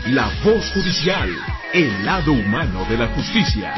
La voz judicial, el lado humano de la justicia.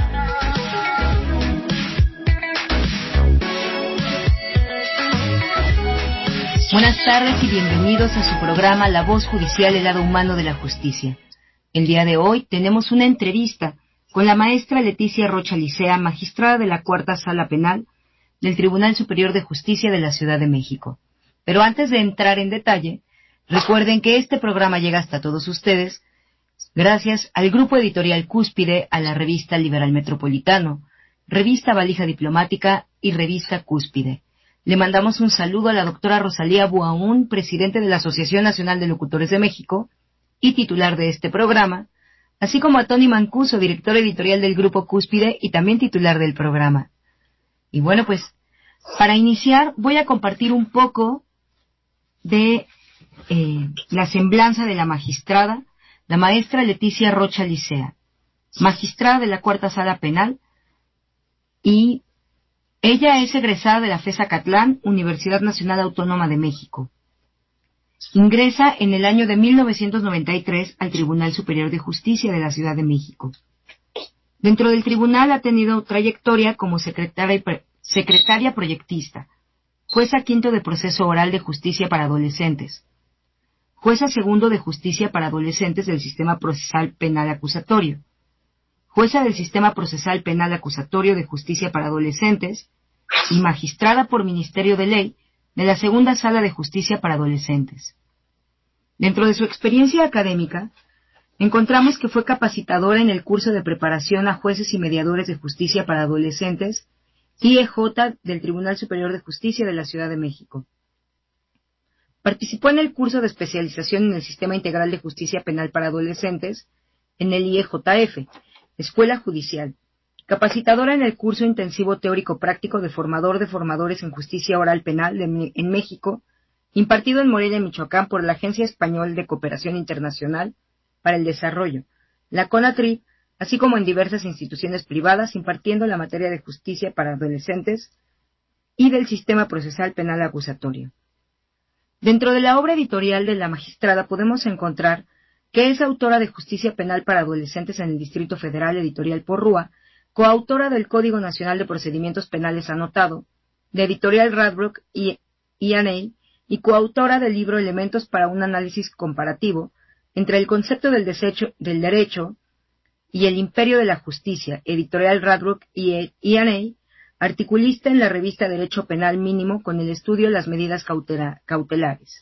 Buenas tardes y bienvenidos a su programa La voz judicial, el lado humano de la justicia. El día de hoy tenemos una entrevista con la maestra Leticia Rocha Licea, magistrada de la Cuarta Sala Penal del Tribunal Superior de Justicia de la Ciudad de México. Pero antes de entrar en detalle, recuerden que este programa llega hasta todos ustedes gracias al Grupo Editorial Cúspide, a la revista Liberal Metropolitano, revista Valija Diplomática y revista Cúspide. Le mandamos un saludo a la doctora Rosalía Buaún, presidente de la Asociación Nacional de Locutores de México y titular de este programa, así como a Tony Mancuso, director editorial del Grupo Cúspide y también titular del programa. Y bueno, pues, para iniciar voy a compartir un poco de la semblanza de la magistrada, la maestra Leticia Rocha Licea, magistrada de la Cuarta Sala Penal, y ella es egresada de la FES Acatlán, Universidad Nacional Autónoma de México. Ingresa en el año de 1993 al Tribunal Superior de Justicia de la Ciudad de México. Dentro del tribunal ha tenido trayectoria como secretaria proyectista, jueza quinto de proceso oral de justicia para adolescentes, jueza segundo de justicia para adolescentes del Sistema Procesal Penal Acusatorio, jueza del Sistema Procesal Penal Acusatorio de Justicia para Adolescentes y magistrada por Ministerio de Ley de la Segunda Sala de Justicia para Adolescentes. Dentro de su experiencia académica, encontramos que fue capacitadora en el curso de preparación a jueces y mediadores de justicia para adolescentes, IEJ del Tribunal Superior de Justicia de la Ciudad de México. Participó en el curso de especialización en el Sistema Integral de Justicia Penal para Adolescentes, en el IEJF, Escuela Judicial, capacitadora en el curso intensivo teórico práctico de formador de formadores en justicia oral penal en México, impartido en Morelia, Michoacán, por la Agencia Española de Cooperación Internacional para el Desarrollo, la CONATRIP, así como en diversas instituciones privadas, impartiendo la materia de justicia para adolescentes y del Sistema Procesal Penal Acusatorio. Dentro de la obra editorial de la magistrada podemos encontrar que es autora de Justicia Penal para Adolescentes en el Distrito Federal, editorial Porrúa, coautora del Código Nacional de Procedimientos Penales Anotado, de editorial Radbrook y E&A, y coautora del libro Elementos para un análisis comparativo entre el concepto del derecho y el imperio de la justicia, editorial Radbrook y E&A, articulista en la revista Derecho Penal Mínimo con el estudio de las medidas cautelares.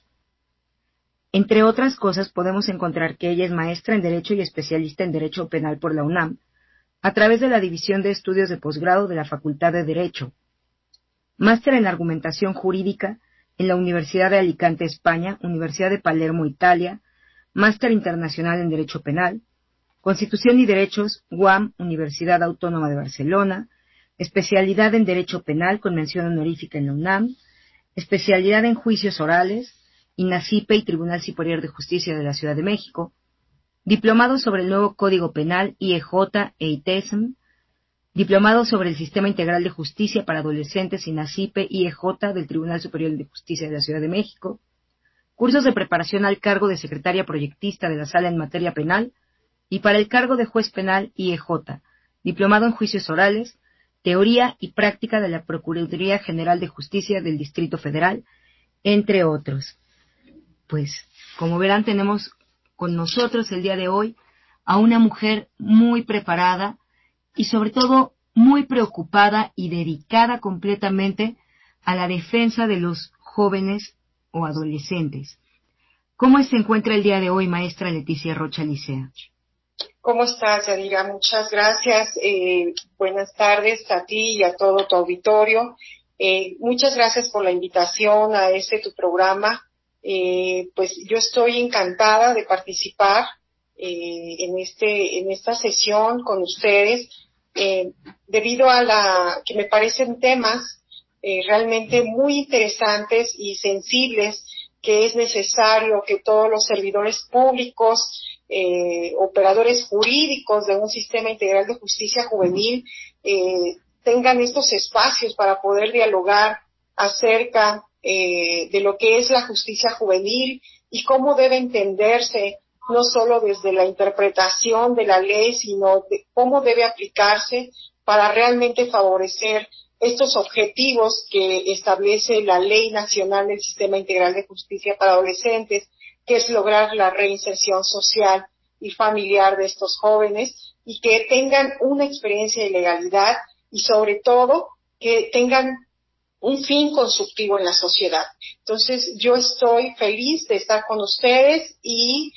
Entre otras cosas, podemos encontrar que ella es maestra en Derecho y especialista en Derecho Penal por la UNAM, a través de la División de Estudios de Posgrado de la Facultad de Derecho, máster en Argumentación Jurídica en la Universidad de Alicante, España, Universidad de Palermo, Italia, máster internacional en Derecho Penal, Constitución y Derechos, UAM, Universidad Autónoma de Barcelona, especialidad en Derecho Penal con mención honorífica en la UNAM, especialidad en Juicios Orales, INACIPE y Tribunal Superior de Justicia de la Ciudad de México, diplomado sobre el nuevo Código Penal, IEJ e ITESM, diplomado sobre el Sistema Integral de Justicia para Adolescentes, INACIPE, IEJ del Tribunal Superior de Justicia de la Ciudad de México, cursos de preparación al cargo de secretaria proyectista de la Sala en materia penal y para el cargo de juez penal, IEJ, diplomado en Juicios Orales, teoría y práctica de la Procuraduría General de Justicia del Distrito Federal, entre otros. Pues, como verán, tenemos con nosotros el día de hoy a una mujer muy preparada y sobre todo muy preocupada y dedicada completamente a la defensa de los jóvenes o adolescentes. ¿Cómo se encuentra el día de hoy, maestra Leticia Rocha Licea? ¿Cómo estás, Yadira? Muchas gracias. Buenas tardes a ti y a todo tu auditorio. Muchas gracias por la invitación a tu programa. Pues yo estoy encantada de participar en esta sesión con ustedes, debido a que me parecen temas realmente muy interesantes y sensibles, que es necesario que todos los servidores públicos, operadores jurídicos de un sistema integral de justicia juvenil tengan estos espacios para poder dialogar acerca de lo que es la justicia juvenil y cómo debe entenderse no solo desde la interpretación de la ley, sino de cómo debe aplicarse para realmente favorecer estos objetivos que establece la Ley Nacional del Sistema Integral de Justicia para Adolescentes, que es lograr la reinserción social y familiar de estos jóvenes y que tengan una experiencia de legalidad y sobre todo que tengan un fin constructivo en la sociedad. Entonces, yo estoy feliz de estar con ustedes y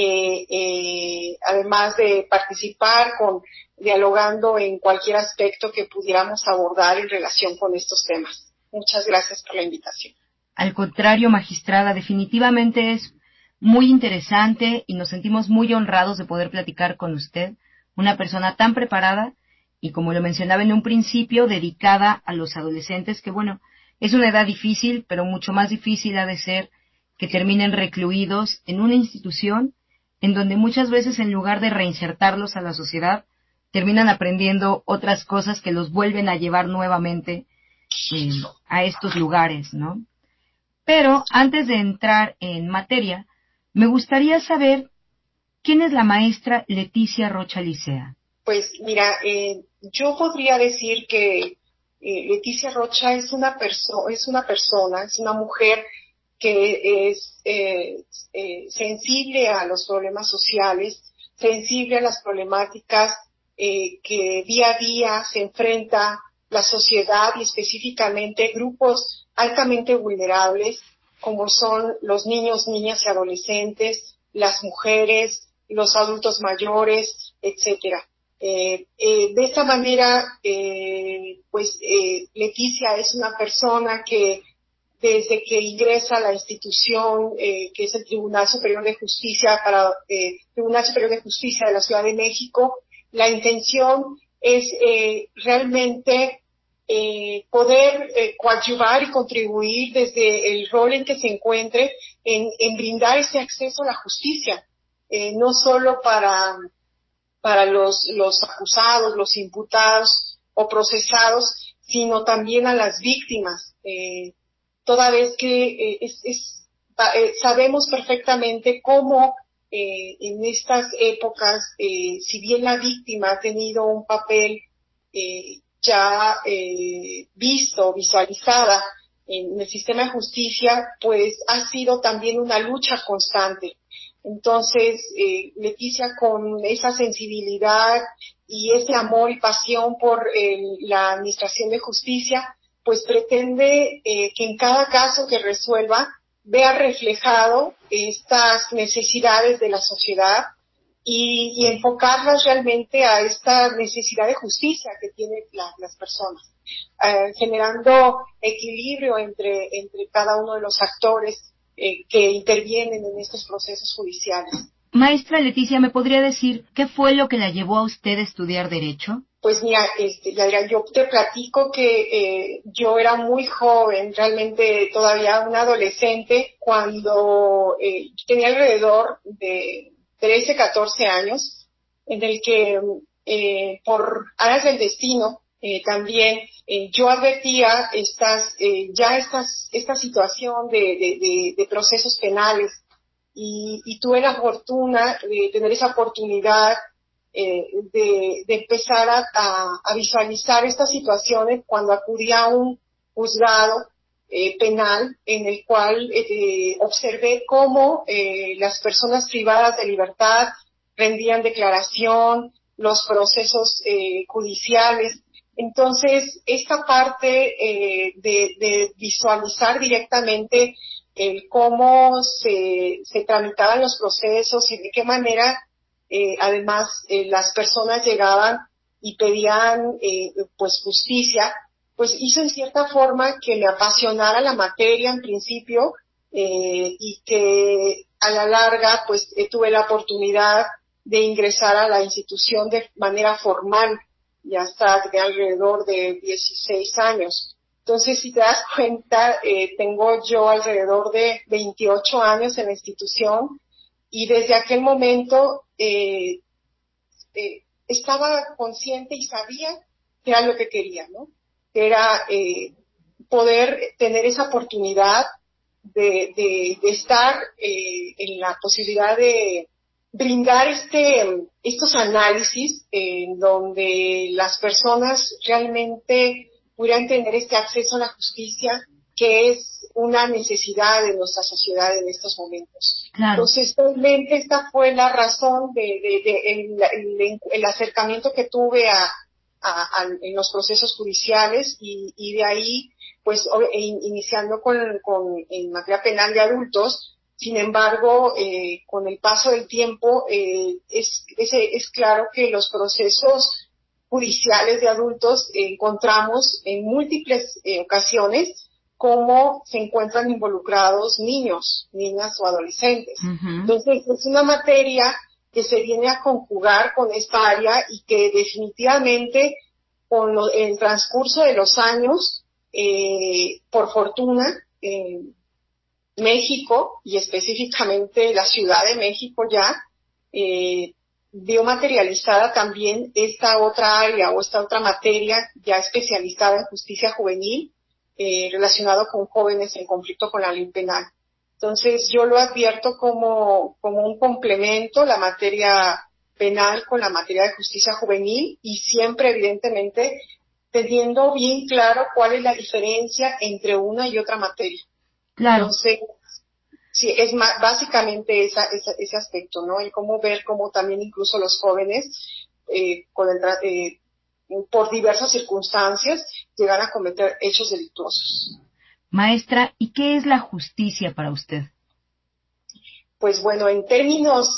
además de participar dialogando en cualquier aspecto que pudiéramos abordar en relación con estos temas. Muchas gracias por la invitación. Al contrario, magistrada, definitivamente es muy interesante y nos sentimos muy honrados de poder platicar con usted, una persona tan preparada y, como lo mencionaba en un principio, dedicada a los adolescentes, que bueno, es una edad difícil, pero mucho más difícil ha de ser que terminen recluidos en una institución en donde muchas veces, en lugar de reinsertarlos a la sociedad, terminan aprendiendo otras cosas que los vuelven a llevar nuevamente a estos lugares, ¿no? Pero antes de entrar en materia, me gustaría saber quién es la maestra Leticia Rocha Licea. Pues mira, yo podría decir que Leticia Rocha es una mujer que es sensible a los problemas sociales, sensible a las problemáticas que día a día se enfrenta la sociedad y específicamente grupos altamente vulnerables como son los niños, niñas y adolescentes, las mujeres, los adultos mayores, etcétera. De esta manera, Leticia es una persona que desde que ingresa a la institución, que es el Tribunal Superior de Justicia Tribunal Superior de Justicia de la Ciudad de México, la intención es realmente poder coadyuvar y contribuir desde el rol en que se encuentre en brindar ese acceso a la justicia, no solo para los acusados, los imputados o procesados, sino también a las víctimas, toda vez que sabemos perfectamente cómo en estas épocas, si bien la víctima ha tenido un papel ya visualizada en el sistema de justicia, pues ha sido también una lucha constante. Entonces, Leticia, con esa sensibilidad y ese amor y pasión por la administración de justicia, pues pretende que en cada caso que resuelva vea reflejado estas necesidades de la sociedad y enfocarlas realmente a esta necesidad de justicia que tienen las personas, generando equilibrio entre cada uno de los actores que intervienen en estos procesos judiciales. Maestra Leticia, ¿me podría decir qué fue lo que la llevó a usted a estudiar Derecho? Pues mira, Yadira, yo te platico que yo era muy joven, realmente todavía una adolescente, cuando tenía alrededor de 13, 14 años, en el que por aras del destino también yo advertía esta situación de procesos penales y tuve la fortuna de tener esa oportunidad de empezar a visualizar estas situaciones cuando acudía a un juzgado penal en el cual observé cómo las personas privadas de libertad rendían declaración, los procesos judiciales. Entonces, esta parte de visualizar directamente el cómo se tramitaban los procesos y de qué manera además las personas llegaban y pedían pues justicia, pues hizo en cierta forma que me apasionara la materia en principio y que a la larga pues tuve la oportunidad de ingresar a la institución de manera formal ya hasta de alrededor de 16 años. Entonces, si te das cuenta, tengo yo alrededor de 28 años en la institución y desde aquel momento estaba consciente y sabía que era lo que quería, ¿no? Que era poder tener esa oportunidad de estar en la posibilidad de brindar estos análisis en donde las personas realmente pudieran tener este acceso a la justicia, que es una necesidad de nuestra sociedad en estos momentos. Claro. Entonces, realmente esta fue la razón el acercamiento que tuve en los procesos judiciales, y de ahí, pues, iniciando en materia penal de adultos. Sin embargo, con el paso del tiempo, es claro que los procesos judiciales de adultos encontramos en múltiples ocasiones cómo se encuentran involucrados niños, niñas o adolescentes. Uh-huh. Entonces, es una materia que se viene a conjugar con esta área y que definitivamente con el transcurso de los años, por fortuna, México, y específicamente la Ciudad de México ya, vio materializada también esta otra área o esta otra materia ya especializada en justicia juvenil, relacionado con jóvenes en conflicto con la ley penal. Entonces yo lo advierto como un complemento, la materia penal con la materia de justicia juvenil, y siempre evidentemente teniendo bien claro cuál es la diferencia entre una y otra materia. Claro. Entonces, sí, es básicamente ese aspecto, ¿no? Y cómo ver cómo también incluso los jóvenes, por diversas circunstancias, llegan a cometer hechos delictuosos. Maestra, ¿y qué es la justicia para usted? Pues bueno, en términos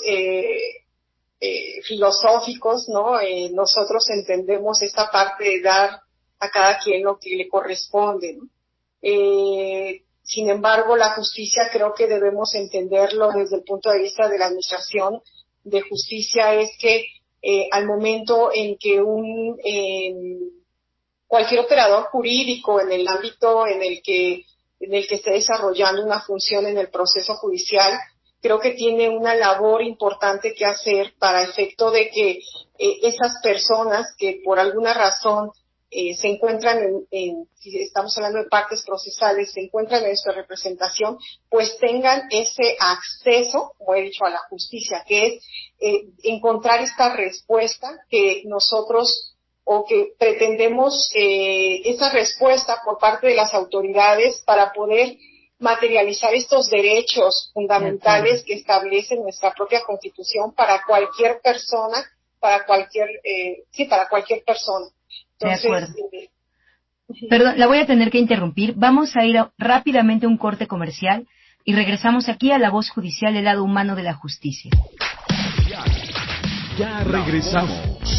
filosóficos, ¿no? Nosotros entendemos esta parte de dar a cada quien lo que le corresponde, ¿no? Sin embargo, la justicia creo que debemos entenderlo desde el punto de vista de la administración de justicia, es que al momento en que cualquier operador jurídico en el ámbito en el que esté desarrollando una función en el proceso judicial, creo que tiene una labor importante que hacer para efecto de que esas personas que por alguna razón se encuentran si estamos hablando de partes procesales, se encuentran en nuestra representación, pues tengan ese acceso, como he dicho, a la justicia, que es encontrar esta respuesta que nosotros, o que pretendemos esa respuesta por parte de las autoridades para poder materializar estos derechos fundamentales que establece nuestra propia Constitución para cualquier persona, para cualquier persona. Entonces, de acuerdo. Perdón, la voy a tener que interrumpir. Vamos a ir rápidamente a un corte comercial y regresamos aquí a La Voz Judicial, el lado humano de la justicia. Ya regresamos.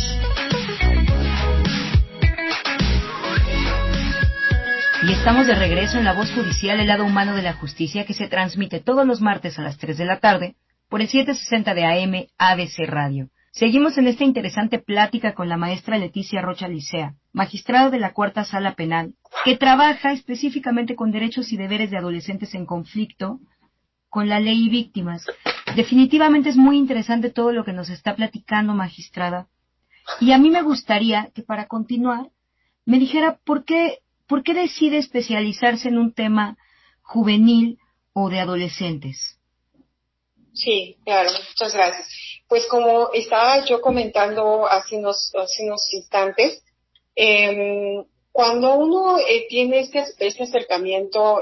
Y estamos de regreso en La Voz Judicial, el lado humano de la justicia, que se transmite todos los martes a las 3 de la tarde por el 760 de AM ABC Radio. Seguimos en esta interesante plática con la maestra Leticia Rocha Licea, magistrada de la Cuarta Sala Penal, que trabaja específicamente con derechos y deberes de adolescentes en conflicto con la ley y víctimas. Definitivamente es muy interesante todo lo que nos está platicando, magistrada. Y a mí me gustaría que, para continuar, me dijera por qué decide especializarse en un tema juvenil o de adolescentes. Sí, claro, muchas gracias. Pues como estaba yo comentando hace unos instantes, cuando uno tiene este acercamiento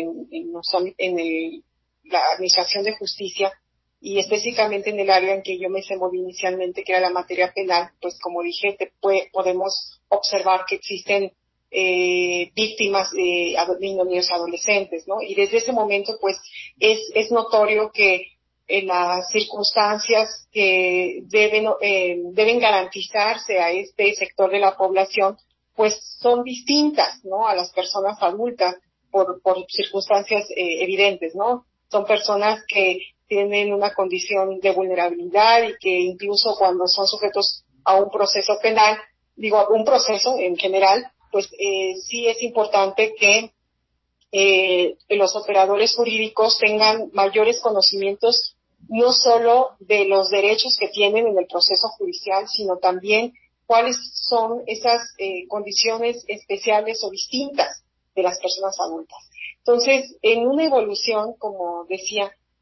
la administración de justicia, y específicamente en el área en que yo me desenvolví inicialmente, que era la materia penal, pues como dije, podemos observar que existen víctimas de niños y adolescentes, ¿no? Y desde ese momento, pues, es notorio que las circunstancias que deben garantizarse a este sector de la población, pues son distintas, ¿no? A las personas adultas por circunstancias evidentes, ¿no? Son personas que tienen una condición de vulnerabilidad y que incluso cuando son sujetos a un proceso penal, un proceso en general, pues sí es importante que los operadores jurídicos tengan mayores conocimientos no solo de los derechos que tienen en el proceso judicial, sino también cuáles son esas condiciones especiales o distintas de las personas adultas. Entonces, en una evolución, como decía,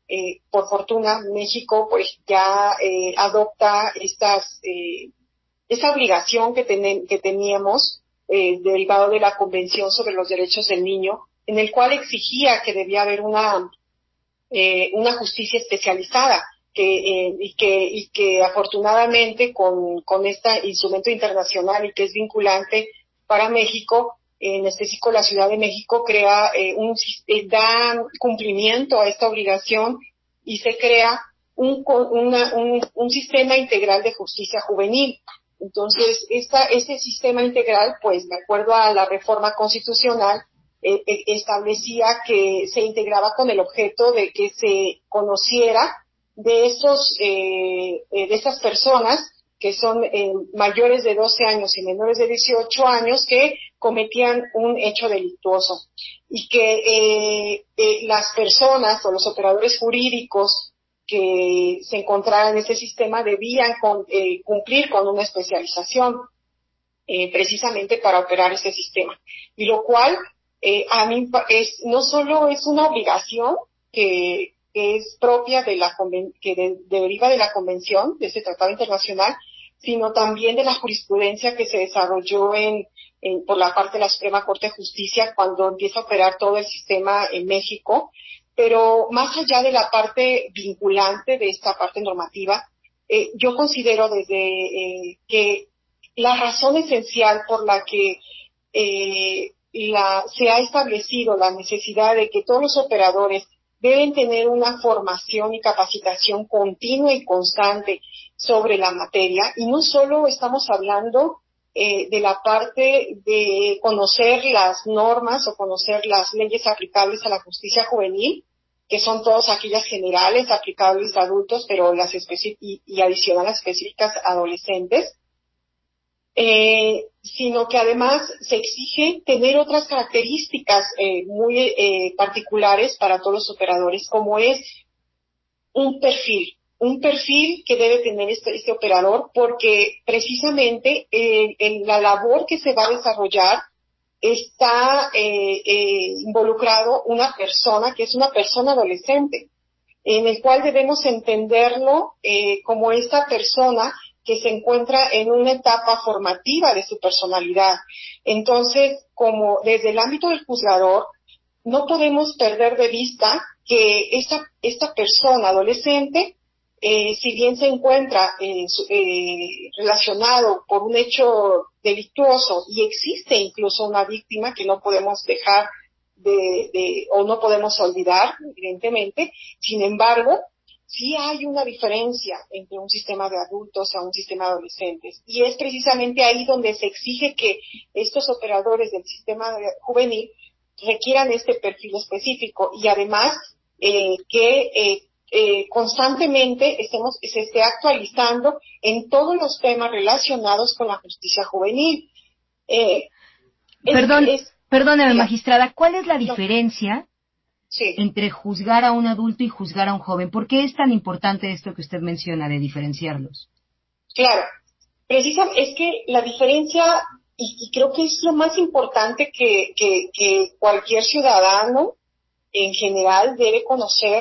por fortuna, México pues ya adopta esta obligación que teníamos derivado de la Convención sobre los Derechos del Niño, en el cual exigía que debía haber una justicia especializada y que afortunadamente con este instrumento internacional y que es vinculante para México, en específico la Ciudad de México crea da cumplimiento a esta obligación y se crea un sistema integral de justicia juvenil. Entonces, ese sistema integral, pues, de acuerdo a la reforma constitucional, establecía que se integraba con el objeto de que se conociera de esas personas que son mayores de 12 años y menores de 18 años que cometían un hecho delictuoso y que las personas o los operadores jurídicos que se encontraran en ese sistema debían cumplir con una especialización precisamente para operar ese sistema. Y lo cual a mí no solo es una obligación que es propia de deriva de la convención, de ese tratado internacional, sino también de la jurisprudencia que se desarrolló por la parte de la Suprema Corte de Justicia cuando empieza a operar todo el sistema en México. Pero más allá de la parte vinculante de esta parte normativa, yo considero que la razón esencial por la que se ha establecido la necesidad de que todos los operadores deben tener una formación y capacitación continua y constante sobre la materia, y no solo estamos hablando de la parte de conocer las normas o conocer las leyes aplicables a la justicia juvenil, que son todas aquellas generales aplicables a adultos, pero y adicionales específicas a adolescentes, sino que además se exige tener otras características muy particulares para todos los operadores, como es un perfil que debe tener este operador, porque precisamente en la labor que se va a desarrollar está involucrado una persona que es una persona adolescente, en el cual debemos entenderlo como esta persona que se encuentra en una etapa formativa de su personalidad. Entonces, como desde el ámbito del juzgador, no podemos perder de vista que esta persona adolescente, si bien se encuentra relacionado por un hecho delictuoso y existe incluso una víctima que no podemos dejar o no podemos olvidar, evidentemente, sin embargo, sí hay una diferencia entre un sistema de adultos a un sistema de adolescentes, y es precisamente ahí donde se exige que estos operadores del sistema juvenil requieran este perfil específico y además que constantemente se esté actualizando en todos los temas relacionados con la justicia juvenil. Perdóneme, magistrada, ¿cuál es la diferencia Sí. entre juzgar a un adulto y juzgar a un joven? ¿Por qué es tan importante esto que usted menciona de diferenciarlos? Claro, precisamente es que la diferencia, y creo que es lo más importante que cualquier ciudadano en general debe conocer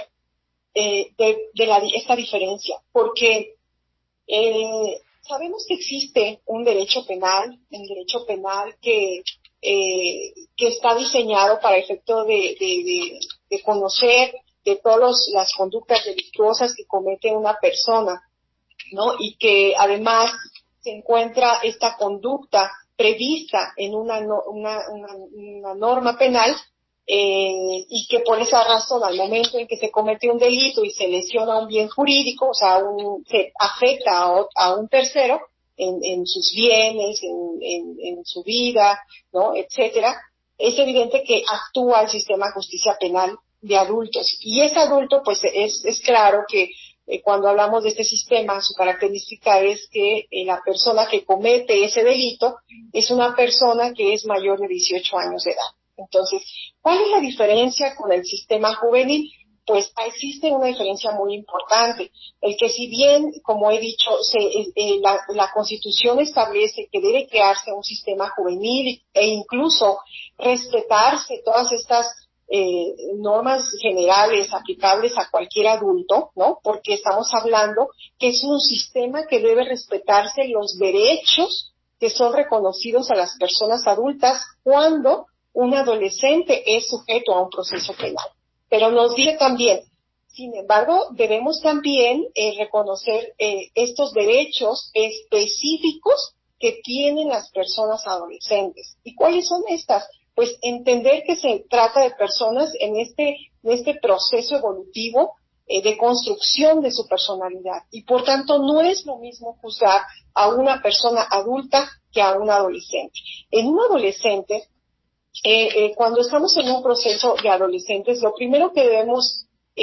esta diferencia, porque sabemos que existe un derecho penal, el derecho penal que está diseñado para efecto de conocer de todas las conductas delictuosas que comete una persona, ¿no? Y que además se encuentra esta conducta prevista en una norma penal, y que por esa razón, al momento en que se comete un delito y se lesiona un bien jurídico, o sea, se afecta a un tercero en sus bienes, en su vida, ¿no?, etcétera, es evidente que actúa el sistema de justicia penal de adultos. Y ese adulto, pues, es claro que cuando hablamos de este sistema, su característica es que la persona que comete ese delito es una persona que es mayor de 18 años de edad. Entonces, ¿cuál es la diferencia con el sistema juvenil? Pues existe una diferencia muy importante. El que, si bien, como he dicho, la Constitución establece que debe crearse un sistema juvenil e incluso respetarse todas estas normas generales aplicables a cualquier adulto, ¿no? Porque estamos hablando que es un sistema que debe respetarse los derechos que son reconocidos a las personas adultas cuando un adolescente es sujeto a un proceso penal. Pero nos dice también, sin embargo, debemos también reconocer estos derechos específicos que tienen las personas adolescentes. ¿Y cuáles son estas? Pues entender que se trata de personas en este proceso evolutivo de construcción de su personalidad. Y por tanto no es lo mismo juzgar a una persona adulta que a un adolescente. En un adolescente, cuando estamos en un proceso de adolescentes, lo primero que debemos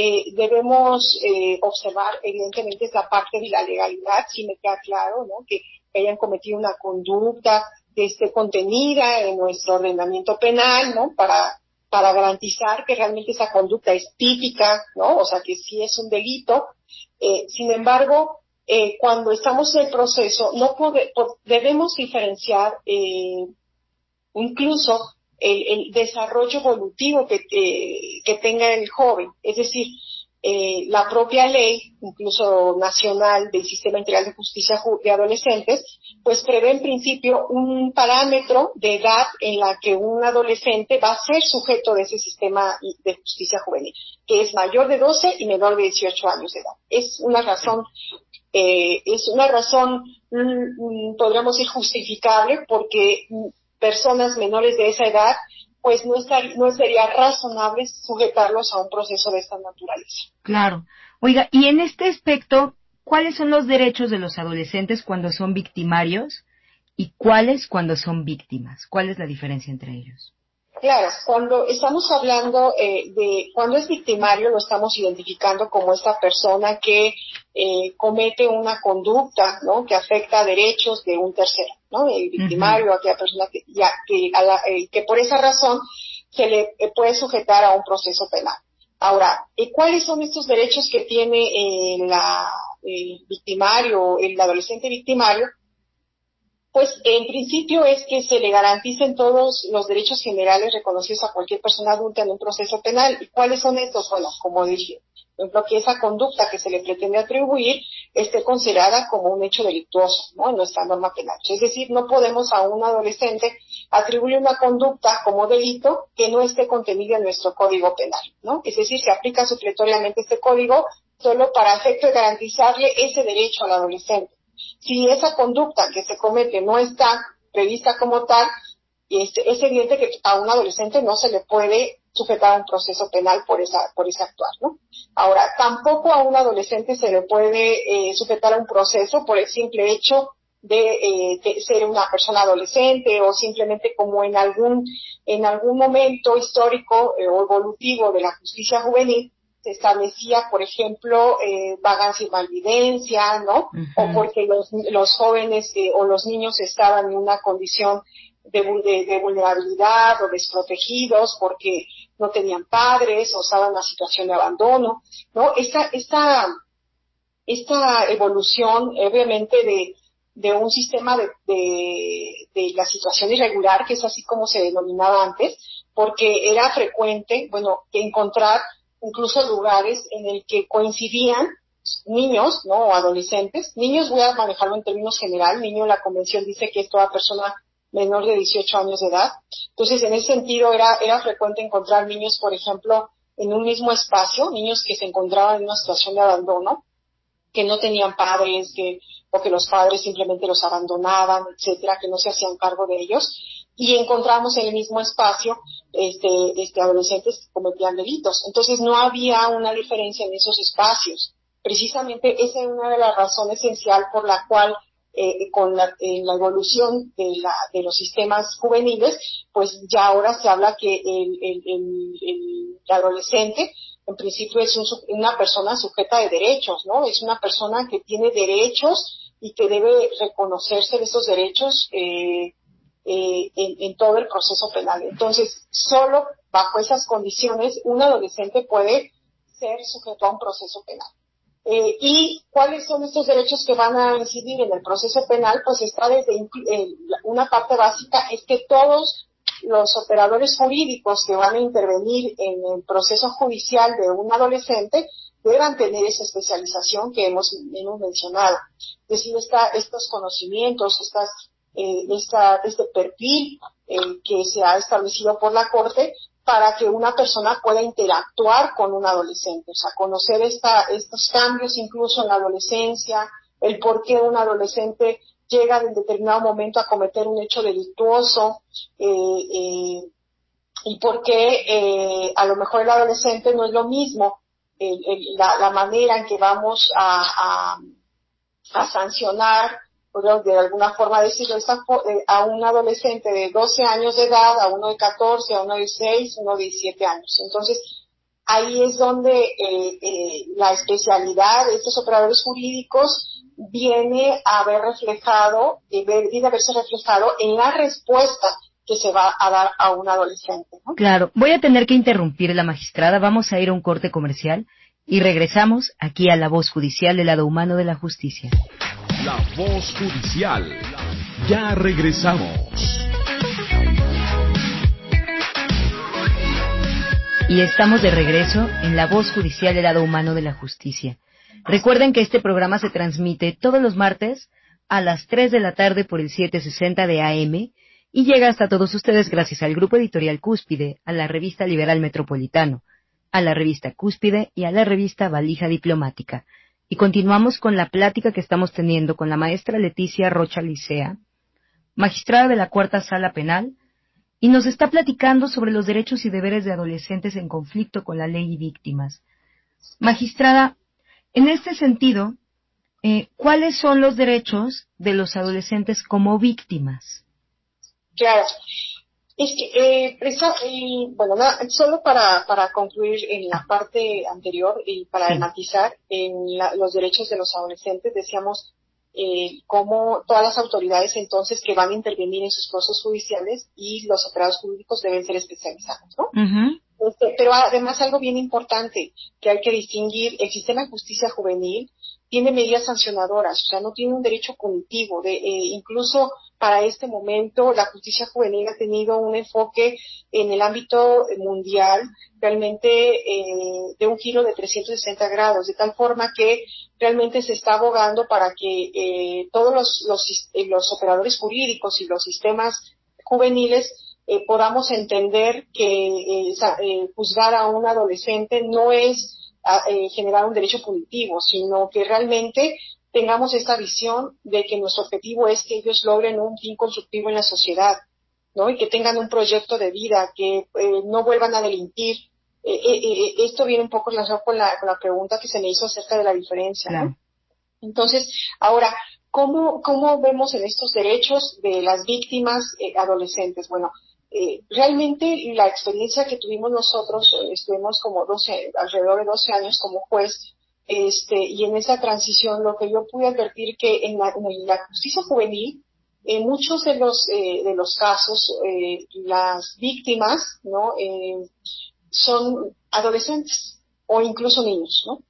observar, evidentemente, es la parte de la legalidad, si me queda claro, ¿no? Que hayan cometido una conducta que esté contenida en nuestro ordenamiento penal, ¿no? Para garantizar que realmente esa conducta es típica, ¿no? O sea, que sí es un delito. Sin embargo, cuando estamos en el proceso, debemos diferenciar incluso el desarrollo evolutivo que tenga el joven. Es decir, la propia ley, incluso nacional, del Sistema Integral de Justicia de Adolescentes, pues prevé en principio un parámetro de edad en la que un adolescente va a ser sujeto de ese sistema de justicia juvenil, que es mayor de 12 y menor de 18 años de edad. Es una razón, podríamos decir, justificable, porque personas menores de esa edad, pues no sería razonable sujetarlos a un proceso de esta naturaleza. Claro. Oiga, y en este aspecto, ¿cuáles son los derechos de los adolescentes cuando son victimarios y cuáles cuando son víctimas? ¿Cuál es la diferencia entre ellos? Claro, cuando estamos hablando cuando es victimario, lo estamos identificando como esta persona que comete una conducta, ¿no? Que afecta a derechos de un tercero, ¿no? El victimario, aquella persona que por esa razón se le puede sujetar a un proceso penal. Ahora, ¿cuáles son estos derechos que tiene el victimario, el adolescente victimario? Pues en principio es que se le garanticen todos los derechos generales reconocidos a cualquier persona adulta en un proceso penal. ¿Y cuáles son estos? Bueno, como dije, por ejemplo, que esa conducta que se le pretende atribuir esté considerada como un hecho delictuoso, ¿no? En nuestra norma penal. Es decir, no podemos a un adolescente atribuir una conducta como delito que no esté contenida en nuestro Código Penal, ¿no? Es decir, se aplica supletoriamente este código solo para efecto de garantizarle ese derecho al adolescente. Si esa conducta que se comete no está prevista como tal, es evidente que a un adolescente no se le puede sujetar a un proceso penal por ese actuar, ¿no? Ahora, tampoco a un adolescente se le puede sujetar a un proceso por el simple hecho de ser una persona adolescente o simplemente como en algún momento histórico o evolutivo de la justicia juvenil se establecía, por ejemplo, vagancia y malvivencia, ¿no? O porque los jóvenes o los niños estaban en una condición de vulnerabilidad o desprotegidos porque no tenían padres o estaban en una situación de abandono, ¿no? Esta evolución, obviamente, de un sistema de la situación irregular, que es así como se denominaba antes, porque era frecuente, encontrar incluso lugares en el que coincidían niños, ¿no? O adolescentes. Niños, voy a manejarlo en términos general. Niño, la convención dice que es toda persona menor de 18 años de edad. Entonces, en ese sentido, era frecuente encontrar niños, por ejemplo, en un mismo espacio, niños que se encontraban en una situación de abandono, que no tenían padres, o que los padres simplemente los abandonaban, etcétera, que no se hacían cargo de ellos. Y encontramos en el mismo espacio adolescentes que cometían delitos. Entonces no había una diferencia en esos espacios. Precisamente esa es una de las razones esencial por la cual con la evolución de los sistemas juveniles, pues ya ahora se habla que el adolescente en principio es una persona sujeta de derechos, ¿no? Es una persona que tiene derechos y que debe reconocerse de esos derechos en todo el proceso penal. Entonces, solo bajo esas condiciones un adolescente puede ser sujeto a un proceso penal. ¿Y cuáles son estos derechos que van a incidir en el proceso penal? Pues está desde una parte básica, es que todos los operadores jurídicos que van a intervenir en el proceso judicial de un adolescente deban tener esa especialización que hemos mencionado. Es decir, estos conocimientos, este perfil que se ha establecido por la Corte para que una persona pueda interactuar con un adolescente, o sea, conocer estos cambios incluso en la adolescencia, el por qué un adolescente llega en determinado momento a cometer un hecho delictuoso, y por qué a lo mejor el adolescente no es lo mismo la manera en que vamos a sancionar, de alguna forma decirlo, a un adolescente de 12 años de edad, a uno de 14, a uno de 6, uno de 17 años. Entonces, ahí es donde la especialidad de estos operadores jurídicos viene a haberse reflejado en la respuesta que se va a dar a un adolescente, ¿no? Claro, voy a tener que interrumpir a la magistrada, vamos a ir a un corte comercial y regresamos aquí a La Voz Judicial del Lado Humano de la Justicia. La Voz Judicial. Ya regresamos. Y estamos de regreso en La Voz Judicial del Lado Humano de la Justicia. Recuerden que este programa se transmite todos los martes a las 3 de la tarde por el 760 de AM y llega hasta todos ustedes gracias al Grupo Editorial Cúspide, a la Revista Liberal Metropolitano, a la Revista Cúspide y a la Revista Valija Diplomática. Y continuamos con la plática que estamos teniendo con la maestra Leticia Rocha Licea, magistrada de la Cuarta Sala Penal, y nos está platicando sobre los derechos y deberes de adolescentes en conflicto con la ley y víctimas. Magistrada, en este sentido, ¿cuáles son los derechos de los adolescentes como víctimas? Claro. Es que, solo para concluir en la parte anterior y para matizar en los derechos de los adolescentes, decíamos cómo todas las autoridades entonces que van a intervenir en sus procesos judiciales y los operadores jurídicos deben ser especializados, ¿no? Uh-huh. Pero además algo bien importante que hay que distinguir, el sistema de justicia juvenil tiene medidas sancionadoras, o sea, no tiene un derecho punitivo. Incluso para este momento la justicia juvenil ha tenido un enfoque en el ámbito mundial realmente de un giro de 360 grados, de tal forma que realmente se está abogando para que todos los operadores jurídicos y los sistemas juveniles podamos entender que juzgar a un adolescente no es generar un derecho punitivo, sino que realmente tengamos esta visión de que nuestro objetivo es que ellos logren un fin constructivo en la sociedad, ¿no? Y que tengan un proyecto de vida, que no vuelvan a delinquir. Esto viene un poco relacionado con la pregunta que se me hizo acerca de la diferencia, ¿no? Claro. Entonces, ahora, ¿cómo vemos en estos derechos de las víctimas adolescentes? Bueno, realmente la experiencia que tuvimos nosotros, estuvimos como alrededor de 12 años como juez, y en esa transición lo que yo pude advertir que en la justicia juvenil, en muchos de los casos, las víctimas, ¿no? Son adolescentes o incluso niños, ¿no?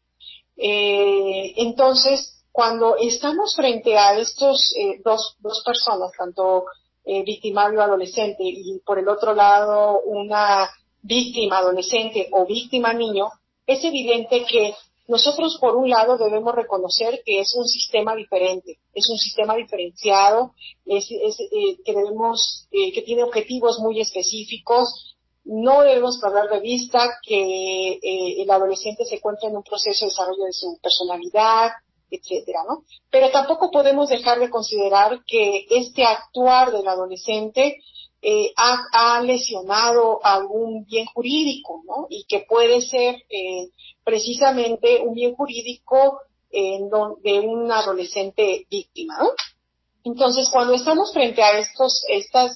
Entonces, cuando estamos frente a estos dos personas, tanto victimario adolescente y por el otro lado una víctima adolescente o víctima niño, es evidente que nosotros por un lado debemos reconocer que es un sistema diferente, es un sistema diferenciado, que tiene objetivos muy específicos. No debemos perder de vista que el adolescente se encuentra en un proceso de desarrollo de su personalidad, etcétera, ¿no? Pero tampoco podemos dejar de considerar que este actuar del adolescente ha lesionado algún bien jurídico, ¿no? Y que puede ser precisamente un bien jurídico de un adolescente víctima, ¿no? Entonces, cuando estamos frente a estos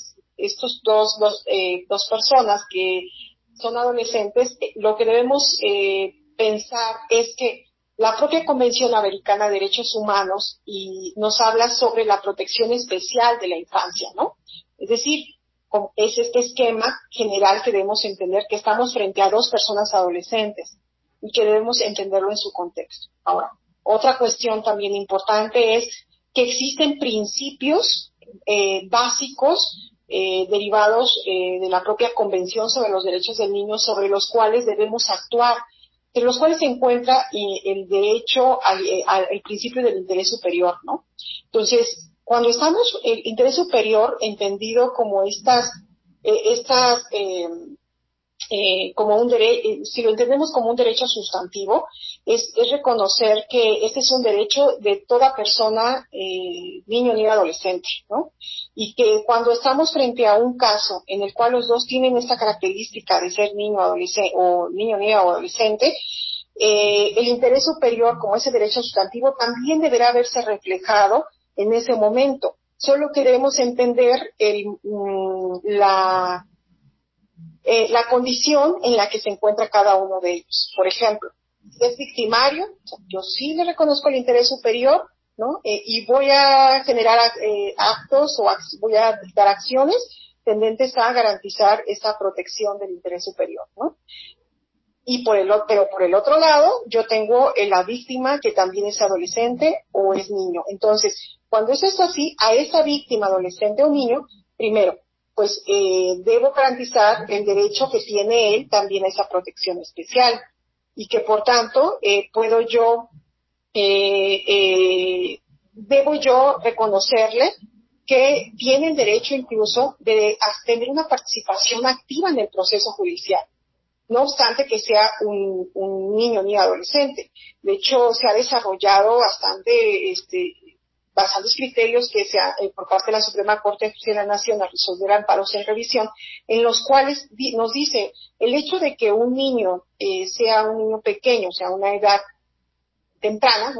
dos personas que son adolescentes, lo que debemos pensar es que la propia Convención Americana de Derechos Humanos nos habla sobre la protección especial de la infancia, ¿no? Es decir, es este esquema general que debemos entender que estamos frente a dos personas adolescentes y que debemos entenderlo en su contexto. Ahora, otra cuestión también importante es que existen principios básicos derivados de la propia Convención sobre los Derechos del Niño, sobre los cuales debemos actuar, entre los cuales se encuentra el derecho al principio del interés superior, ¿no? Entonces, cuando estamos, el interés superior entendido como como un derecho, si lo entendemos como un derecho sustantivo, es reconocer que este es un derecho de toda persona, niño ni adolescente, ¿no? Y que cuando estamos frente a un caso en el cual los dos tienen esta característica de ser niño adolescente o niño ni adolescente, el interés superior como ese derecho sustantivo también deberá verse reflejado en ese momento. Solo que debemos entender la condición en la que se encuentra cada uno de ellos. Por ejemplo, si es victimario, yo sí le reconozco el interés superior, ¿no? Y voy a generar actos o voy a dictar acciones tendentes a garantizar esa protección del interés superior, ¿no? Pero por el otro lado, yo tengo la víctima que también es adolescente o es niño. Entonces, cuando eso es así, a esa víctima, adolescente o niño, primero, pues debo garantizar el derecho que tiene él también a esa protección especial y que por tanto debo yo reconocerle que tiene el derecho incluso de tener una participación activa en el proceso judicial, no obstante que sea un niño ni adolescente. De hecho, se ha desarrollado bastantes criterios que por parte de la Suprema Corte de Justicia de la Nación al resolver amparos en revisión, en los cuales nos dice el hecho de que un niño sea un niño pequeño, o sea, una edad temprana,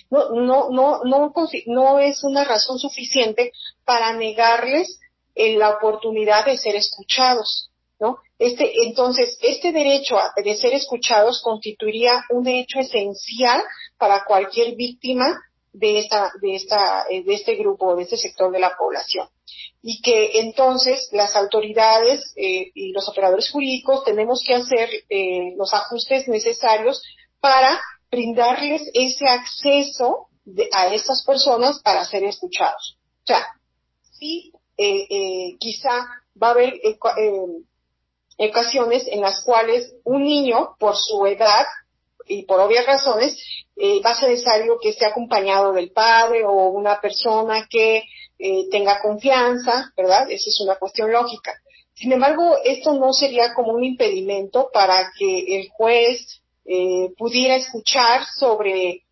no es una razón suficiente para negarles la oportunidad de ser escuchados, ¿no? Entonces, este derecho de ser escuchados constituiría un derecho esencial para cualquier víctima de este grupo, de este sector de la población. Y que entonces las autoridades y los operadores jurídicos tenemos que hacer los ajustes necesarios para brindarles ese acceso a estas personas para ser escuchados. O sea, sí, quizá va a haber ocasiones en las cuales un niño, por su edad y por obvias razones, va a ser necesario que esté acompañado del padre o una persona que tenga confianza, ¿verdad? Esa es una cuestión lógica. Sin embargo, esto no sería como un impedimento para que el juez pudiera escuchar sobre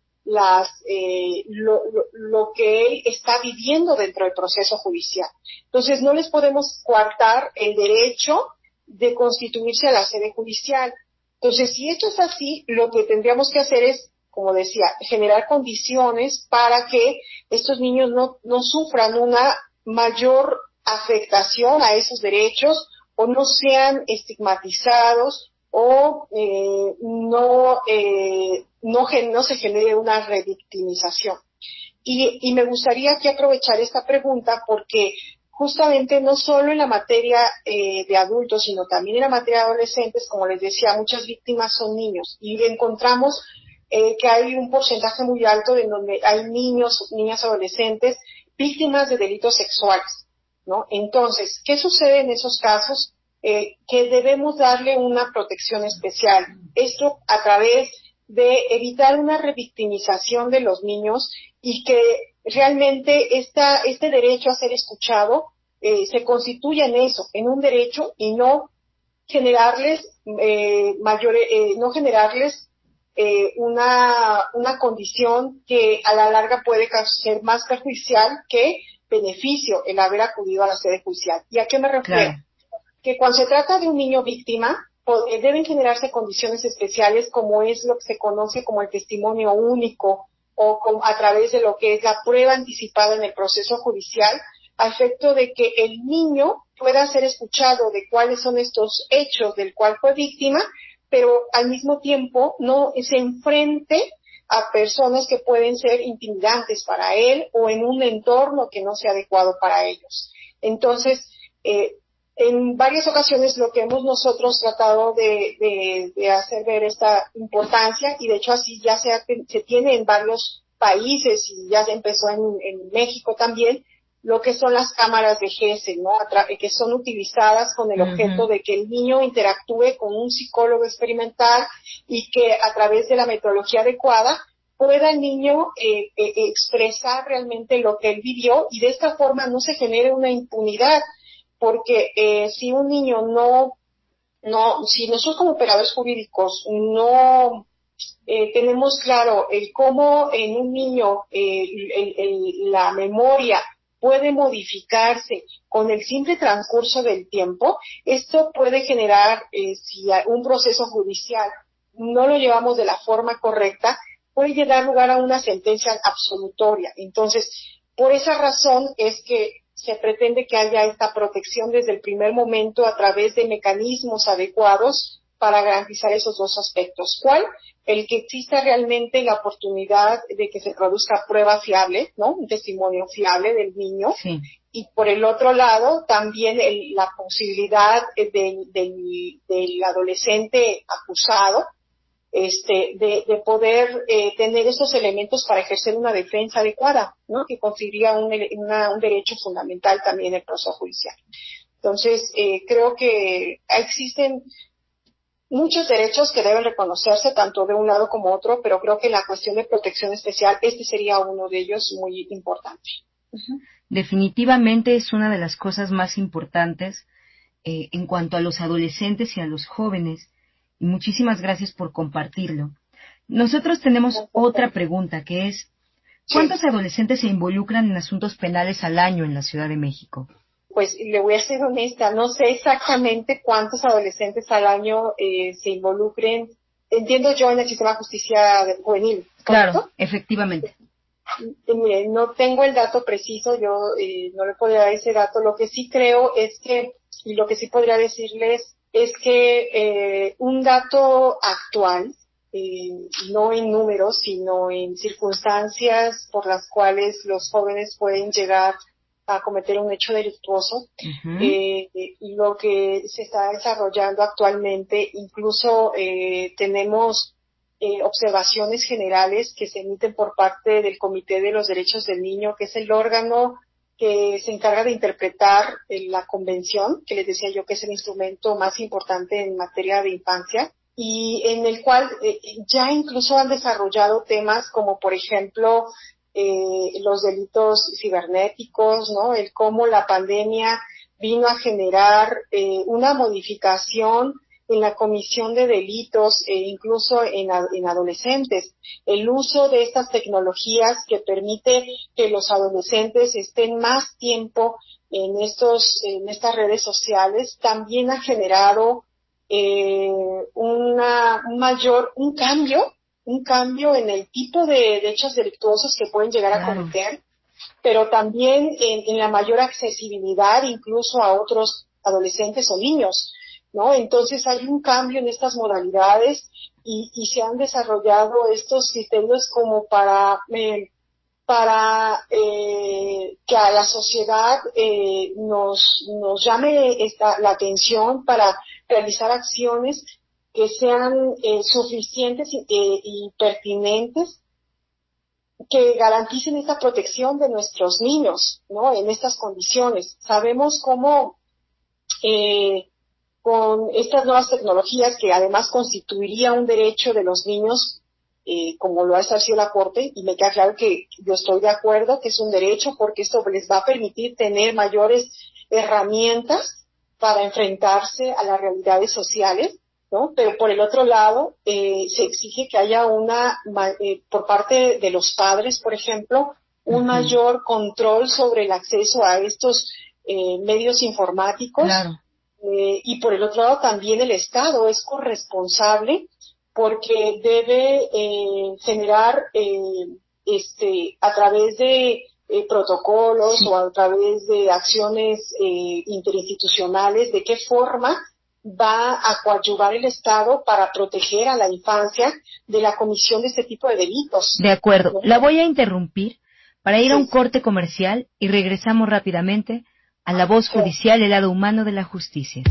lo que él está viviendo dentro del proceso judicial. Entonces, no les podemos coartar el derecho de constituirse a la sede judicial. Entonces, si esto es así, lo que tendríamos que hacer es, como decía, generar condiciones para que estos niños no sufran una mayor afectación a esos derechos o no sean estigmatizados o no se genere una revictimización. Y me gustaría aquí aprovechar esta pregunta porque justamente no solo en la materia de adultos, sino también en la materia de adolescentes, como les decía, muchas víctimas son niños y encontramos que hay un porcentaje muy alto en donde hay niñas adolescentes víctimas de delitos sexuales, ¿no? Entonces, ¿qué sucede en esos casos? Que debemos darle una protección especial. Esto a través de evitar una revictimización de los niños y que realmente este derecho a ser escuchado se constituya en eso, en un derecho y no generarles una condición que a la larga puede ser más perjudicial que beneficio el haber acudido a la sede judicial. ¿Y a qué me refiero? Claro. Que cuando se trata de un niño víctima, deben generarse condiciones especiales como es lo que se conoce como el testimonio único o a través de lo que es la prueba anticipada en el proceso judicial, a efecto de que el niño pueda ser escuchado de cuáles son estos hechos del cual fue víctima, pero al mismo tiempo no se enfrente a personas que pueden ser intimidantes para él o en un entorno que no sea adecuado para ellos. Entonces, en varias ocasiones lo que hemos nosotros tratado de hacer ver esta importancia, y de hecho así ya se tiene en varios países y ya se empezó en México también, lo que son las cámaras de Gesell, ¿no? Que son utilizadas con el objeto de que el niño interactúe con un psicólogo experimental y que a través de la metodología adecuada pueda el niño expresar realmente lo que él vivió, y de esta forma no se genere una impunidad, porque si un niño si nosotros como operadores jurídicos no tenemos claro el cómo en un niño la memoria puede modificarse con el simple transcurso del tiempo, esto puede generar, si un proceso judicial no lo llevamos de la forma correcta, puede dar lugar a una sentencia absolutoria. Entonces, por esa razón es que se pretende que haya esta protección desde el primer momento a través de mecanismos adecuados para garantizar esos dos aspectos. ¿Cuál? El que exista realmente la oportunidad de que se produzca prueba fiable, ¿no? Un testimonio fiable del niño. Sí. Y por el otro lado, también la posibilidad del adolescente acusado, de poder tener esos elementos para ejercer una defensa adecuada, ¿no? Que constituiría un derecho fundamental también en el proceso judicial. Entonces, creo que existen muchos derechos que deben reconocerse tanto de un lado como otro, pero creo que la cuestión de protección especial, sería uno de ellos muy importante. Definitivamente es una de las cosas más importantes en cuanto a los adolescentes y a los jóvenes. Y muchísimas gracias por compartirlo. Nosotros tenemos otra pregunta, que es, ¿cuántos adolescentes se involucran en asuntos penales al año en la Ciudad de México? Pues le voy a ser honesta, no sé exactamente cuántos adolescentes al año se involucren, entiendo yo, en el sistema de justicia juvenil, ¿correcto? Claro, efectivamente. Mire, no tengo el dato preciso, yo no le podría dar ese dato. Lo que sí creo es que, y lo que sí podría decirles, es que un dato actual, no en números, sino en circunstancias por las cuales los jóvenes pueden llegar a cometer un hecho delictuoso, y lo que se está desarrollando actualmente, incluso tenemos observaciones generales que se emiten por parte del Comité de los Derechos del Niño, que es el órgano que se encarga de interpretar la convención, que les decía yo que es el instrumento más importante en materia de infancia, y en el cual ya incluso han desarrollado temas como, por ejemplo, los delitos cibernéticos, ¿no? El cómo la pandemia vino a generar una modificación en la comisión de delitos, incluso en adolescentes. El uso de estas tecnologías que permite que los adolescentes estén más tiempo en estas redes sociales también ha generado un cambio en el tipo de hechos delictuosos que pueden llegar a cometer, pero también en la mayor accesibilidad incluso a otros adolescentes o niños, ¿no? Entonces hay un cambio en estas modalidades y se han desarrollado estos criterios como para que a la sociedad nos llame la atención para realizar acciones que sean suficientes y pertinentes, que garanticen esta protección de nuestros niños, ¿no? En estas condiciones. Sabemos cómo con estas nuevas tecnologías, que además constituiría un derecho de los niños, como lo ha establecido la Corte, y me queda claro que yo estoy de acuerdo que es un derecho, porque esto les va a permitir tener mayores herramientas para enfrentarse a las realidades sociales, ¿no? Pero por el otro lado, se exige que haya por parte de los padres, por ejemplo, un mayor control sobre el acceso a estos medios informáticos. Claro. Y por el otro lado también el Estado es corresponsable, porque debe generar a través de protocolos o a través de acciones interinstitucionales, de qué forma va a coadyuvar el Estado para proteger a la infancia de la comisión de este tipo de delitos. De acuerdo. La voy a interrumpir para ir a un corte comercial y regresamos rápidamente a La Voz Judicial, el lado humano de la justicia.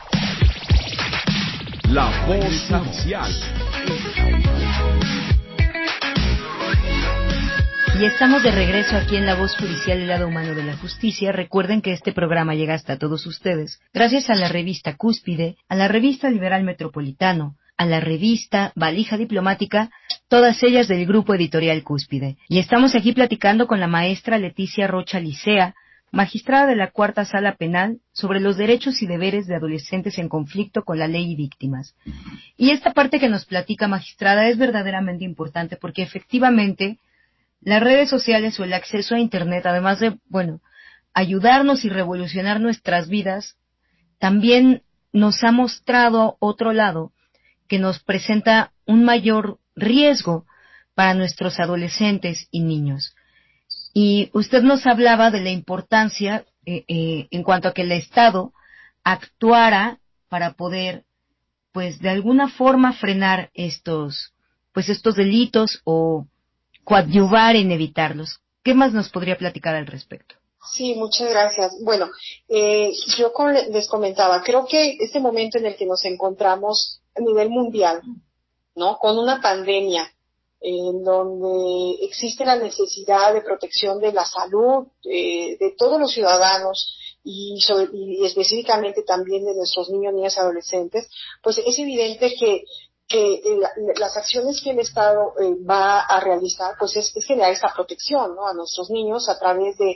La Voz Judicial. Y estamos de regreso aquí en La Voz Judicial, el lado humano de la justicia. Recuerden que este programa llega hasta todos ustedes gracias a la revista Cúspide, a la revista Liberal Metropolitano, a la revista Valija Diplomática, todas ellas del grupo editorial Cúspide. Y estamos aquí platicando con la maestra Leticia Rocha Licea, magistrada de la Cuarta Sala Penal, sobre los derechos y deberes de adolescentes en conflicto con la ley y víctimas. Y esta parte que nos platica, magistrada, es verdaderamente importante porque efectivamente las redes sociales o el acceso a Internet, además de, ayudarnos y revolucionar nuestras vidas, también nos ha mostrado otro lado que nos presenta un mayor riesgo para nuestros adolescentes y niños. Y usted nos hablaba de la importancia en cuanto a que el Estado actuara para poder, de alguna forma frenar estos delitos o coadyuvar en evitarlos. ¿Qué más nos podría platicar al respecto? Sí, muchas gracias. Bueno, les comentaba, creo que este momento en el que nos encontramos a nivel mundial, ¿no? Con una pandemia en donde existe la necesidad de protección de la salud de todos los ciudadanos y específicamente también de nuestros niños, niñas y adolescentes, pues es evidente que las acciones que el Estado va a realizar, pues es generar esta protección, ¿no? A nuestros niños a través de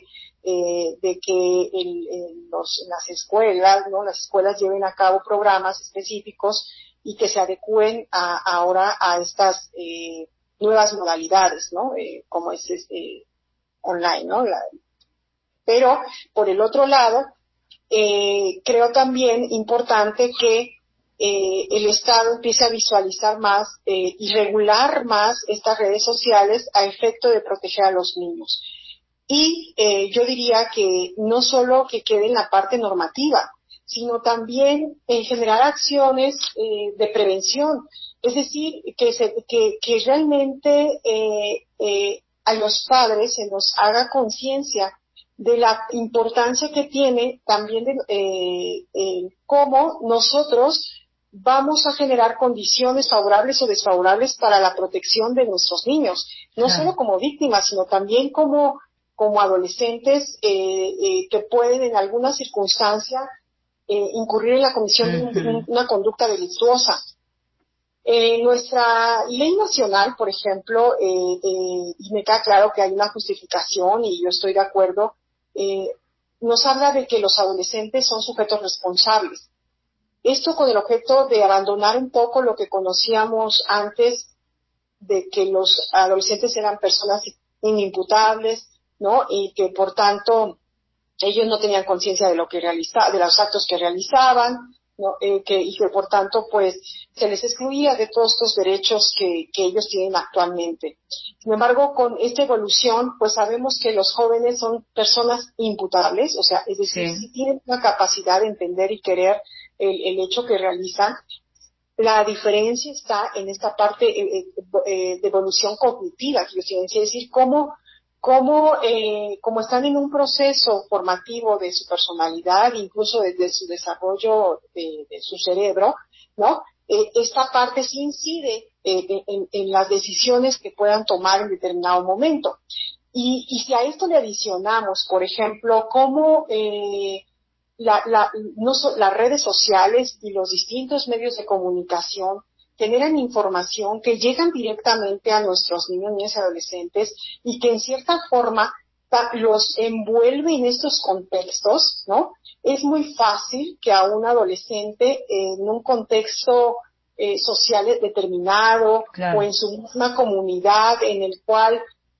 que las escuelas, ¿no? Las escuelas lleven a cabo programas específicos y que se adecúen ahora a estas nuevas modalidades, ¿no? Como es online, ¿no? Pero por el otro lado, creo también importante que el Estado empiece a visualizar más y regular más estas redes sociales a efecto de proteger a los niños. Y yo diría que no solo que quede en la parte normativa, sino también generar acciones de prevención. Es decir, que realmente a los padres se nos haga conciencia de la importancia que tiene también de cómo nosotros vamos a generar condiciones favorables o desfavorables para la protección de nuestros niños, no solo como víctimas, sino también como adolescentes que pueden en alguna circunstancia incurrir en la comisión de una conducta delictuosa. Nuestra ley nacional, por ejemplo, y me queda claro que hay una justificación y yo estoy de acuerdo, nos habla de que los adolescentes son sujetos responsables. Esto con el objeto de abandonar un poco lo que conocíamos antes de que los adolescentes eran personas inimputables, ¿no? Y que por tanto ellos no tenían conciencia de lo que de los actos que realizaban, ¿no? Y que por tanto pues se les excluía de todos estos derechos que ellos tienen actualmente. Sin embargo, con esta evolución pues sabemos que los jóvenes son personas imputables, o sea, es decir, sí tienen una capacidad de entender y querer el hecho que realizan. La diferencia está en esta parte de evolución cognitiva que ellos tienen, es decir, cómo están en un proceso formativo de su personalidad, incluso desde su desarrollo de su cerebro, ¿no? Esta parte sí incide en las decisiones que puedan tomar en determinado momento. Y si a esto le adicionamos, por ejemplo, cómo las redes sociales y los distintos medios de comunicación generan información que llegan directamente a nuestros niños, niñas y adolescentes y que en cierta forma los envuelve en estos contextos, ¿no? Es muy fácil que a un adolescente en un contexto social determinado o en su misma comunidad en el cual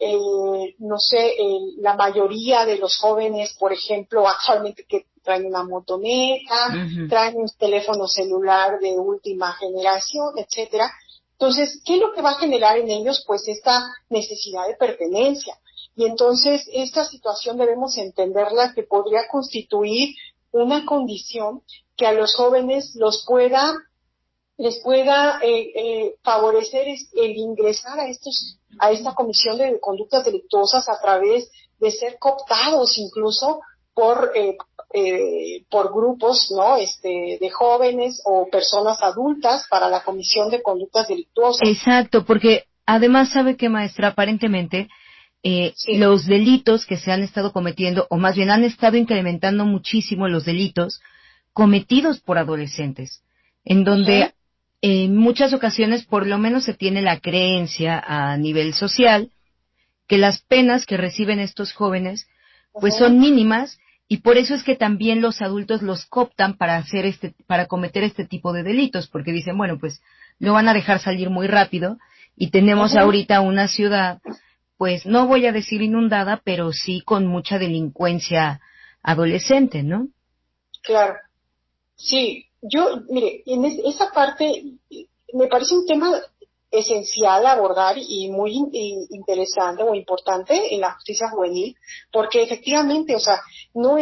la mayoría de los jóvenes, por ejemplo, actualmente que traen una motoneta, traen un teléfono celular de última generación, etcétera. Entonces, ¿qué es lo que va a generar en ellos? Pues esta necesidad de pertenencia. Y entonces, esta situación debemos entenderla que podría constituir una condición que a los jóvenes les pueda favorecer el ingresar a esta comisión de conductas delictuosas a través de ser cooptados incluso por grupos, ¿no? De jóvenes o personas adultas para la comisión de conductas delictuosas. Exacto, porque además sabe que, maestra, aparentemente Sí. los delitos que se han estado cometiendo, o más bien han estado incrementando muchísimo los delitos cometidos por adolescentes, en donde en muchas ocasiones por lo menos se tiene la creencia a nivel social que las penas que reciben estos jóvenes pues son mínimas, y por eso es que también los adultos los cooptan para cometer este tipo de delitos, porque dicen, bueno, pues lo van a dejar salir muy rápido, y tenemos ahorita una ciudad, pues no voy a decir inundada, pero sí con mucha delincuencia adolescente, ¿no? Claro. Sí, yo, mire, esa parte me parece un tema esencial a abordar y muy interesante o importante en la justicia juvenil, porque efectivamente, o sea, no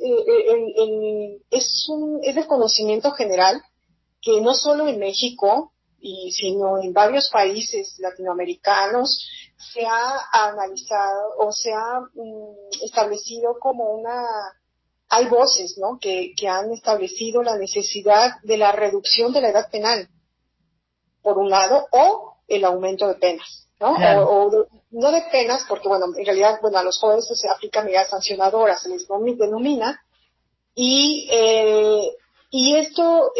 es del conocimiento general que no solo en México, sino en varios países latinoamericanos se ha analizado o se ha establecido como hay voces, ¿no?, que han establecido la necesidad de la reducción de la edad penal, por un lado, o el aumento de penas, ¿no? Claro. No de penas, porque, bueno, en realidad, bueno, a los jóvenes se aplican medidas sancionadoras, se les denomina, y esto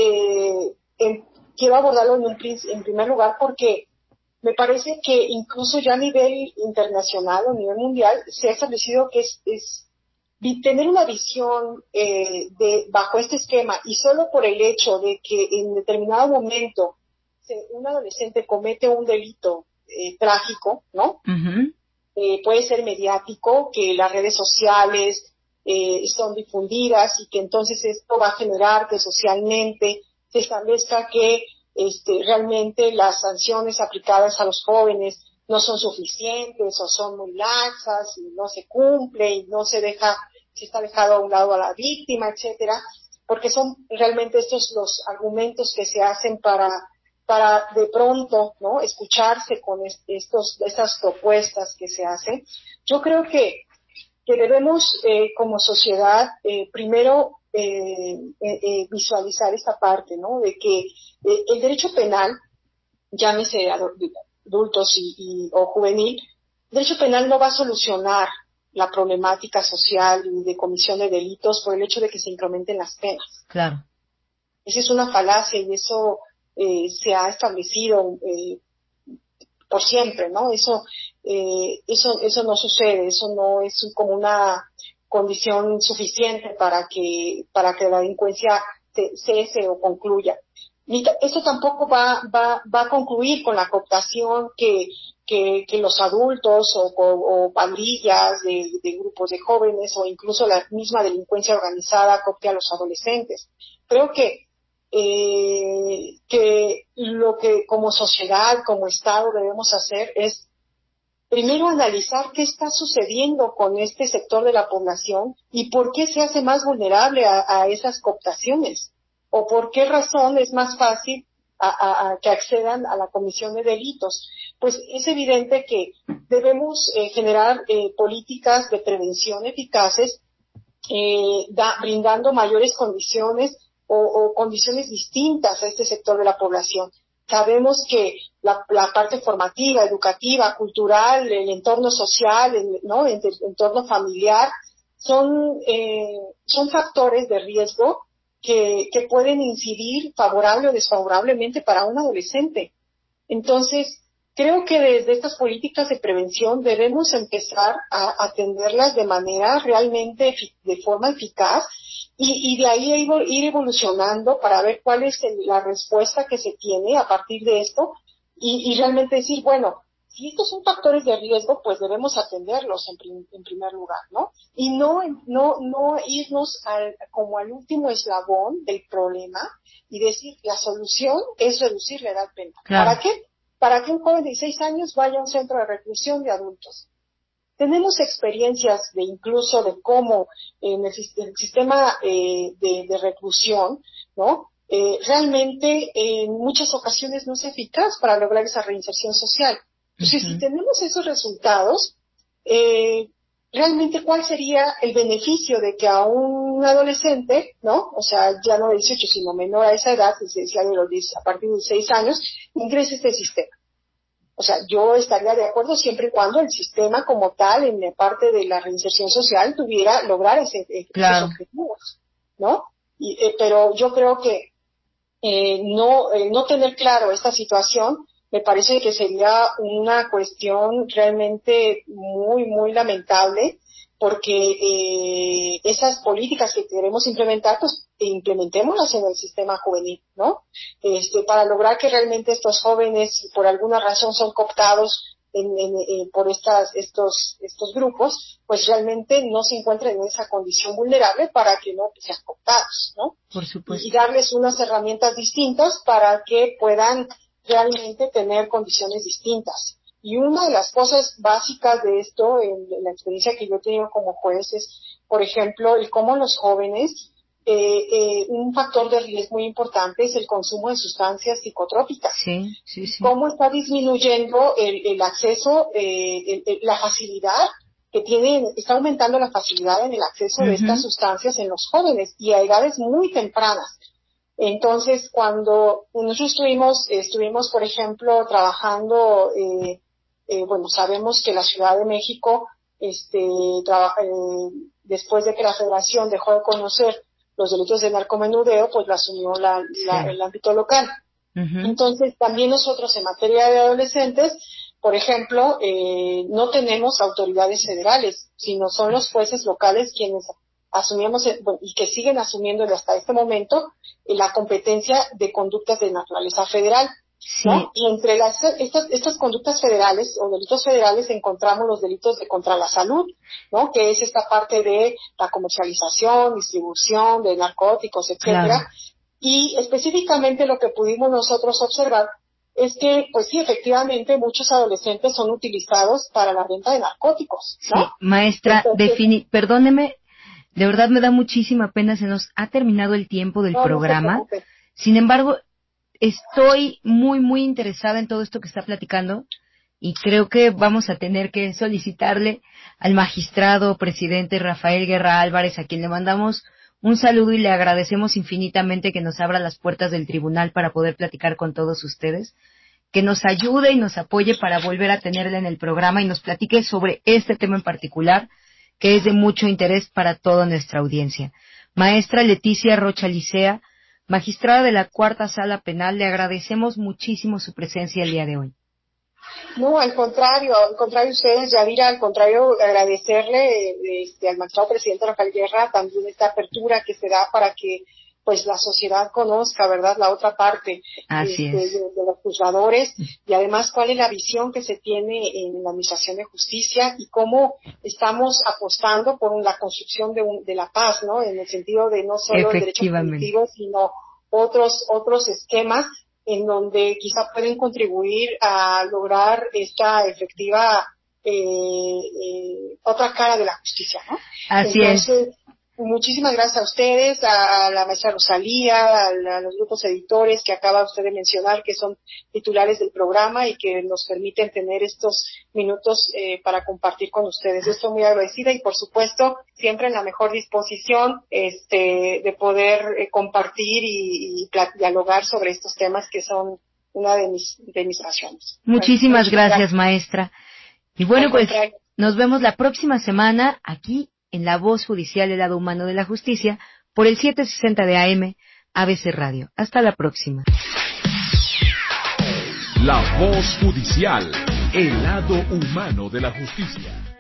quiero abordarlo en primer lugar porque me parece que incluso ya a nivel internacional o a nivel mundial se ha establecido que tener una visión bajo este esquema, y solo por el hecho de que en determinado momento un adolescente comete un delito trágico, ¿no? Puede ser mediático, que las redes sociales son difundidas, y que entonces esto va a generar que socialmente se establezca que realmente las sanciones aplicadas a los jóvenes no son suficientes o son muy laxas y no se cumple y no se está dejado a un lado a la víctima, etcétera, porque son realmente estos los argumentos que se hacen para de pronto, ¿no?, escucharse con estas propuestas que se hacen. Yo creo que debemos como sociedad primero visualizar esta parte, ¿no?, de que el derecho penal, llámese adultos o juvenil, el derecho penal no va a solucionar la problemática social y de comisión de delitos por el hecho de que se incrementen las penas. Claro. Esa es una falacia, y eso se ha establecido por siempre, ¿no? Eso no sucede, eso no es como una condición suficiente para que la delincuencia cese o concluya. Eso tampoco va a concluir con la cooptación que los adultos o pandillas de grupos de jóvenes, o incluso la misma delincuencia organizada, coopte a los adolescentes. Creo que lo que como sociedad, como Estado debemos hacer es primero analizar qué está sucediendo con este sector de la población y por qué se hace más vulnerable a esas cooptaciones, o por qué razón es más fácil que accedan a la comisión de delitos. Pues es evidente que debemos generar políticas de prevención eficaces, brindando mayores condiciones o condiciones distintas a este sector de la población. Sabemos que la parte formativa, educativa, cultural, el entorno social, ¿no?, el entorno familiar, son factores de riesgo que pueden incidir favorable o desfavorablemente para un adolescente. Entonces, creo que desde estas políticas de prevención debemos empezar a atenderlas de manera realmente de forma eficaz, y de ahí ir evolucionando para ver cuál es la respuesta que se tiene a partir de esto, y realmente decir, bueno, si estos son factores de riesgo, pues debemos atenderlos en primer lugar, ¿no? Y no irnos como al último eslabón del problema y decir, la solución es reducir la edad penal. Claro. ¿Para qué? Para que un joven de 16 años vaya a un centro de reclusión de adultos. Tenemos experiencias incluso de cómo en el sistema de reclusión, ¿no?, realmente en muchas ocasiones no es eficaz para lograr esa reinserción social. Entonces, si tenemos esos resultados, realmente, ¿cuál sería el beneficio de que a un adolescente, ¿no?, o sea, ya no de 18, sino menor a esa edad, es decir, a partir de 6 años, ingrese este sistema? O sea, yo estaría de acuerdo siempre y cuando el sistema como tal, en la parte de la reinserción social, lograr esos objetivos, ¿no? Pero yo creo que no tener claro esta situación me parece que sería una cuestión realmente muy, muy lamentable, porque esas políticas que queremos implementar, pues implementémoslas en el sistema juvenil, ¿no? Para lograr que realmente estos jóvenes, si por alguna razón son cooptados por estos grupos, pues realmente no se encuentren en esa condición vulnerable para que no sean cooptados, ¿no? Por supuesto. Y darles unas herramientas distintas para que puedan realmente tener condiciones distintas. Y una de las cosas básicas de esto, en la experiencia que yo he tenido como juez, es, por ejemplo, el cómo los jóvenes, un factor de riesgo muy importante es el consumo de sustancias psicotrópicas. Sí. Cómo está disminuyendo el acceso, la facilidad que tienen, está aumentando la facilidad en el acceso de estas sustancias en los jóvenes y a edades muy tempranas. Entonces, cuando nosotros estuvimos, por ejemplo, trabajando, sabemos que la Ciudad de México, después de que la Federación dejó de conocer los delitos de narcomenudeo, pues lo asumió el ámbito local. Entonces, también nosotros en materia de adolescentes, por ejemplo, no tenemos autoridades federales, sino son los jueces locales quienes asumimos y que siguen asumiendo hasta este momento la competencia de conductas de naturaleza federal, ¿no? Y entre estas conductas federales o delitos federales encontramos los delitos contra la salud, ¿no? Que es esta parte de la comercialización, distribución de narcóticos, etcétera. Claro. Y específicamente lo que pudimos nosotros observar es que, pues sí, efectivamente, muchos adolescentes son utilizados para la venta de narcóticos, ¿no? Sí, maestra, perdóneme, de verdad me da muchísima pena, se nos ha terminado el tiempo del programa. No se preocupe. Sin embargo, estoy muy, muy interesada en todo esto que está platicando y creo que vamos a tener que solicitarle al magistrado presidente Rafael Guerra Álvarez, a quien le mandamos un saludo y le agradecemos infinitamente que nos abra las puertas del tribunal para poder platicar con todos ustedes, que nos ayude y nos apoye para volver a tenerla en el programa y nos platique sobre este tema en particular, que es de mucho interés para toda nuestra audiencia. Maestra Leticia Rocha Licea, magistrada de la Cuarta Sala Penal, le agradecemos muchísimo su presencia el día de hoy. No, al contrario ustedes, Yadira, al contrario, agradecerle al magistrado presidente Rafael Guerra también esta apertura que se da para que pues la sociedad conozca, ¿verdad?, la otra parte de los juzgadores, y además cuál es la visión que se tiene en la administración de justicia y cómo estamos apostando por la construcción de la paz, ¿no?, en el sentido de no solo el derecho punitivo, sino otros esquemas en donde quizá pueden contribuir a lograr esta efectiva otra cara de la justicia, ¿no? Entonces, muchísimas gracias a ustedes, a la maestra Rosalía, a los grupos editores que acaba usted de mencionar, que son titulares del programa y que nos permiten tener estos minutos para compartir con ustedes. Yo estoy muy agradecida y, por supuesto, siempre en la mejor disposición de poder compartir y dialogar sobre estos temas que son una de mis pasiones. Muchísimas gracias, maestra. Y bueno, pues nos vemos la próxima semana aquí en La Voz Judicial, el lado humano de la justicia, por el 760 de AM, ABC Radio. Hasta la próxima. La Voz Judicial, el lado humano de la justicia.